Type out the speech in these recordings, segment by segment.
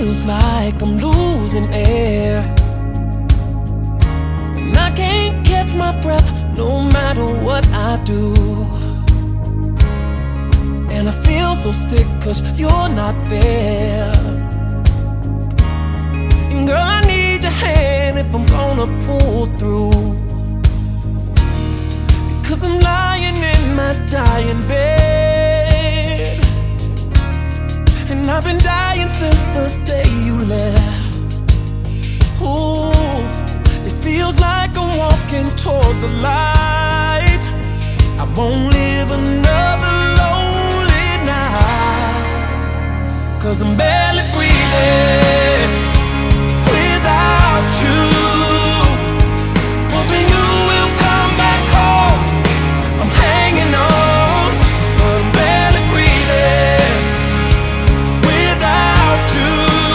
feels like I'm losing air, and I can't catch my breath no matter what I do. And I feel so sick 'cause you're not there. And girl, I need your hand if I'm gonna pull through, because I'm lying in my dying bed, and I've been dying since the day you left. Ooh, it feels like I'm walking towards the light. I won't live another lonely night, 'cause I'm barely breathing without you. Hoping you will come back home. I'm hanging on, but I'm barely breathing without you.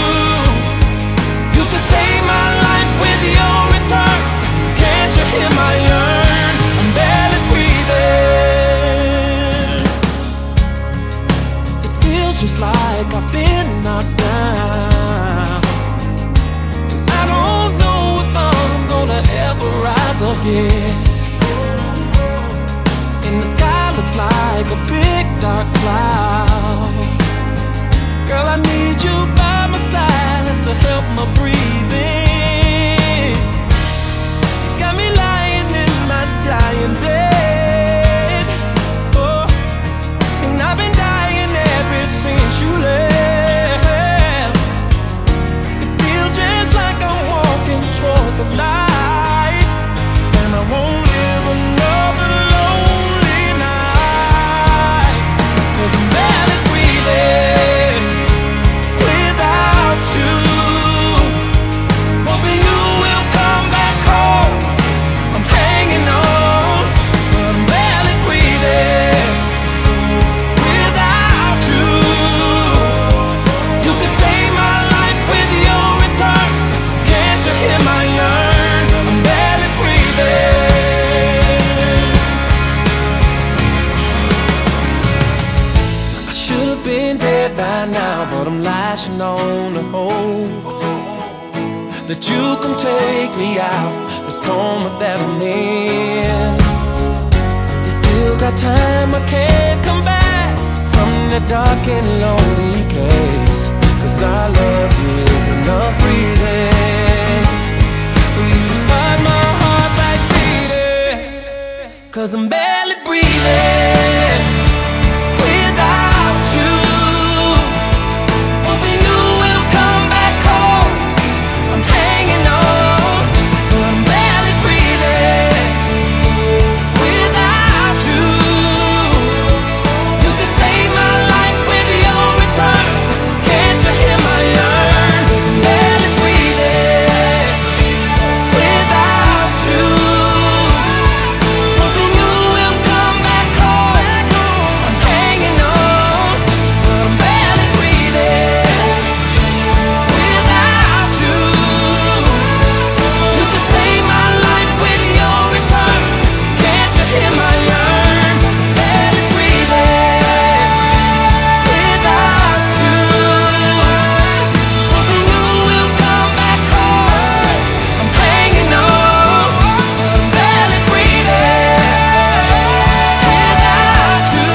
You could save my life with your return. Can't you hear my yearn? I'm barely breathing. It feels just like I've been knocked down, and I don't know if I'm gonna ever rise again. And the sky looks like a big dark cloud. Girl, I need you by my side to help my breathing. You got me lying in my dying bed. Oh, and I've been dying ever since you left. It feels just like I'm walking towards the light, and I won't live another lonely night, 'cause I'm barely breathing without you. Hoping you will come back home. I'm hanging on, but I'm barely breathing without you. You could save my life with your return. Can't you hear my yearn? I'm barely breathing. I should have been dead by now, but I'm lashing on the hopes that you can take me out this coma that I'm in. You still got time, I can't come back from that dark and lonely place, 'cause I love you is enough reason for you to start my heart back beating, 'cause I'm barely breathing without you. Hoping you will come back home. I'm hanging on, but I'm barely breathing without you. You could save my life with your return. Can't you hear my yearn? I'm barely breathing without you. Hoping you will come back home. I'm hanging on, but I'm barely breathing without you. You could save my life with your return. Can't you hear my yearn? Barely breathing without you. Hoping you will come back home. I'm hanging on, but I'm barely breathing without you.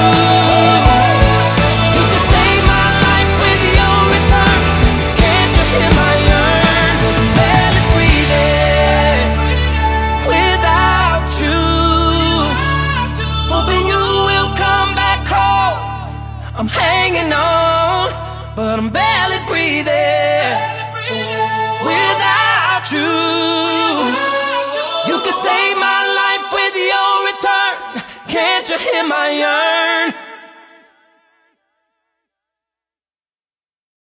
You could save my life with your return. Can't you hear my yearn? 'Cause I'm barely breathing without you. Hoping you will come back home. I'm hanging on, but I'm barely breathing without you. You could save my life with your return. Can't you hear my yearn?